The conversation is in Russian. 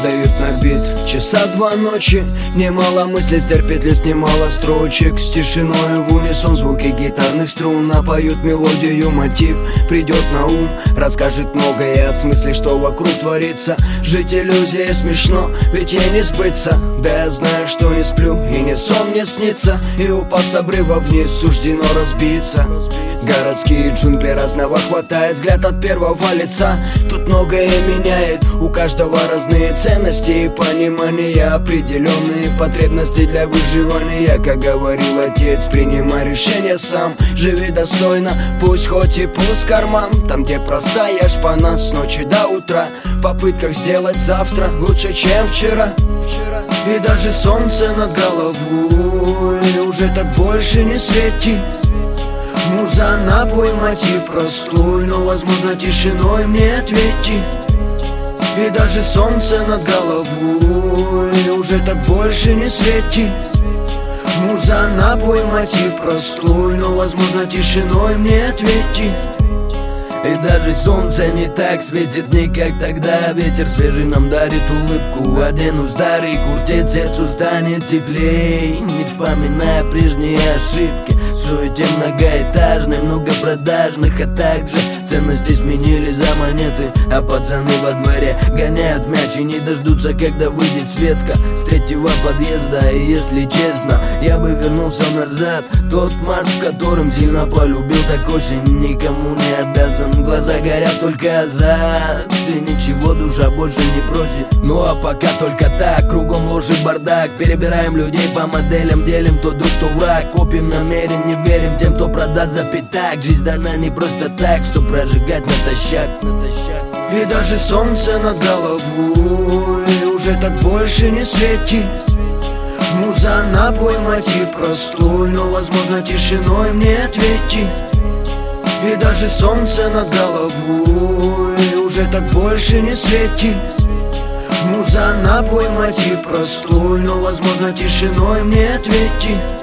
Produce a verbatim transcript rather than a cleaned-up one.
дают на бит. Часа два ночи, немало мыслей, стерпеть лист, немало строчек. С тишиной в унисон звуки гитарных струн напоют мелодию, мотив придет на ум, расскажет многое о смысле, что вокруг творится. Жить иллюзией смешно, ведь ей не сбыться. Да я знаю, что не сплю и не сон мне снится, и упав с обрыва вниз суждено разбиться. Городские джунгли разного хватает, взгляд от первого лица. Тут многое меняет, у каждого разные ценности и понимания, определенные потребности для выживания. Как говорил отец, принимай решение сам, живи достойно, пусть хоть и пуст карман. Там, где простая шпана с ночи до утра, в попытках сделать завтра лучше, чем вчера. И даже солнце над головой уже так больше не светит. Муза, напой, мотив простой, но возможно тишиной мне ответит. И даже солнце над головой уже так больше не светит. Муза, напой, мотив простой, но возможно тишиной мне ответит. И даже солнце не так светит, не как тогда. Ветер свежий нам дарит улыбку, одену старый куртет, сердцу станет теплей, не вспоминая прежние ошибки. В суете многоэтажной, многопродажных, а также ценности сменили за монеты. А пацаны во дворе гоняют мяч и не дождутся, когда выйдет Светка с третьего подъезда. И если честно, я бы вернулся назад, тот март, в котором сильно полюбил, так осень, никому не обязан. Глаза горят только азарт, и ничего душа больше не просит. Ну а пока только так, кругом ложь и бардак. Перебираем людей по моделям, делим то друг, то враг. Копим намерен, не верим тем, кто продаст за пятак. Жизнь дана не просто так, что прожигать натощак, натощак. И даже солнце над головой уже так больше не светит. Муза, напой, мотив простой, но возможно тишиной мне ответит. И даже солнце над головой уже так больше не светит. Муза, напой, мотив простой, но возможно тишиной мне ответит.